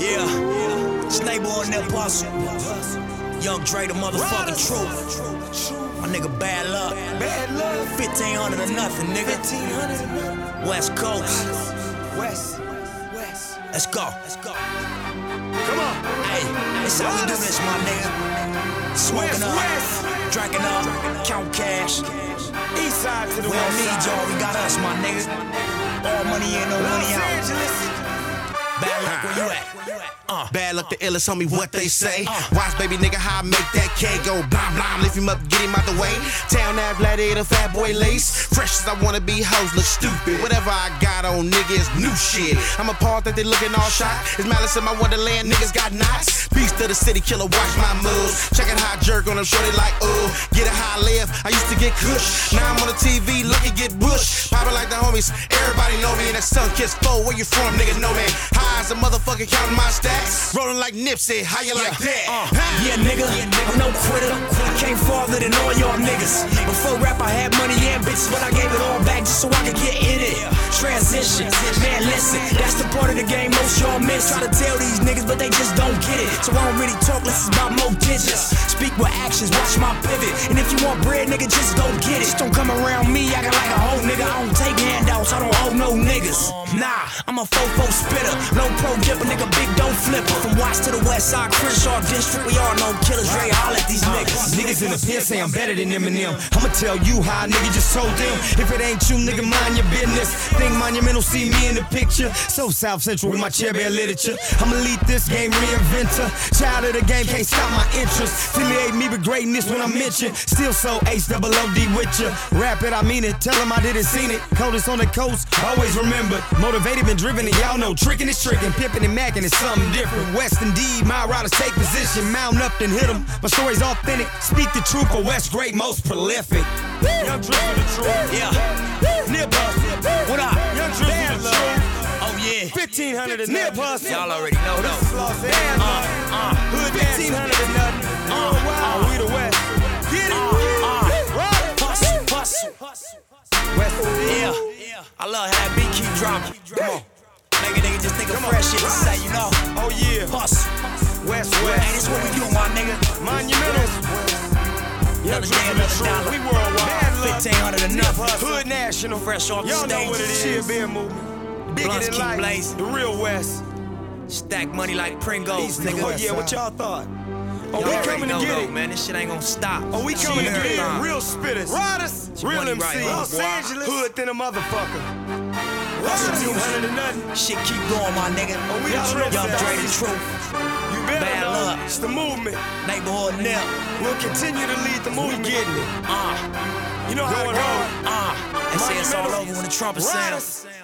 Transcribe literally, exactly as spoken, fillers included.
Yeah, Snake Boy and that Puzzle. Young Dre, the motherfucking truth. My nigga, bad luck. Bad luck. fifteen hundred or nothing, nigga. fifteen hundred. West Coast. West. West. Let's go. Let's go. Come on. Hey, this how we do this, my nigga. Smoking up, West. drinking up, count cash. East side to the We west don't need side. y'all, we got us, my nigga. All money in, no money Los out. Angeles. Bad luck, where you at? Uh. Bad luck, the illest, homie, what they say. Uh. Watch, baby nigga, how I make that K go blah blah. Lift him up, get him out the way. Town Ave, gladiator, fat boy lace. Fresh as I wanna be, hoes look stupid. Whatever I got on, nigga, is new shit. I'm a part that they looking all shot. It's malice in my wonderland, niggas got knots. Beast of the city killer, watch my moves. Checking how I jerk on them, shorty like, ooh. Get a high live, I used to get kush. Now I'm on the T V, looking get bush. Popping like the homies, everybody know me. And that sun kiss foe, where you from, nigga, know me. High as a motherfucker, counting my stacks. Rolling like Nipsey, how you like that? Uh, yeah, nigga, I'm no quitter. I came farther than all y'all niggas. Before rap, I had money and bitches, but I gave it all back just so I could get in it. Transition, man, listen, that's the part of the game most y'all miss. Try to tell these niggas, but they just don't get it. So I don't really talk less about more digits. Speak with actions, watch my pivot. And if you want bread, nigga, just go get it. Just don't come around me acting like a hoe nigga. I don't take handouts, I don't owe no niggas. Nah, I'm a fofo spitter, no pro dipper, nigga, big dope flipper. From Watts to the West Side, Crenshaw District, we all know killers. Dre, holla at these niggas. Niggas in the pen say I'm better than Eminem. I'ma tell you how a nigga just told them. If it ain't you, nigga, mind your business. Think monumental, see me in the picture. So South Central with my chair bear literature. I'ma lead this game, reinventor. Child of the game, can't stop my interest. Affiliate me with greatness when I mention. Still so H double O D with ya. Rap it, I mean it. Tell them I didn't seen it. Coldest on the coast, always remember. Motivated, been driven, and y'all know tricking is tricking. Pippin' and mackin' is something different. West indeed, my riders take position. Mount up and hit them. My story's authentic. Speak the truth, but West great, most prolific. Young Dre for the truth. Yeah. Nip Hustle. What up? Young Dre for the truth. Oh, yeah. fifteen hundred is Nip Hustle. Y'all already know, though. This is Los Angeles. Uh, uh, Hood fifteen hundred is nothing. Uh, Oh, wow. uh, we the West. Get it. uh, uh. Right. Hustle, hustle. West. Yeah. I love how that beat keep dropping. Come on. Make a nigga just think of Come on. fresh shit to say, you know. Oh, yeah. Hustle. West, Hey, West. this what we do, my nigga. Monumental. Another Young day, Dre for the another truth. dollar. We worldwide. Bad luck. fifteen hundred enough. Hood National. Fresh off the Y'all know what it stages. is. Beer movement. Bigger Blunts than keep life. blazing. The real West. Stack money like Pringles, East nigga. nigga. Yeah, what y'all thought? Oh, Y'all we already coming to know, get though, it. man. This shit ain't gonna stop. Oh, we coming to get it. Marathon. Real spitters. Riders. Real money M C. right, Los boy. Angeles. Hood than a motherfucker. Hustle fifteen hundred music. and nothing. Shit keep going, my nigga. Oh, we the Young truth. Young Dre, the truth. You better Bad know. luck. It's the movement. Neighborhood nip. We'll continue to lead the movement. We getting it. Uh, You know how it going goes. hard. Uh, they say it's all Monumental. over when the trumpet Riders. sounds.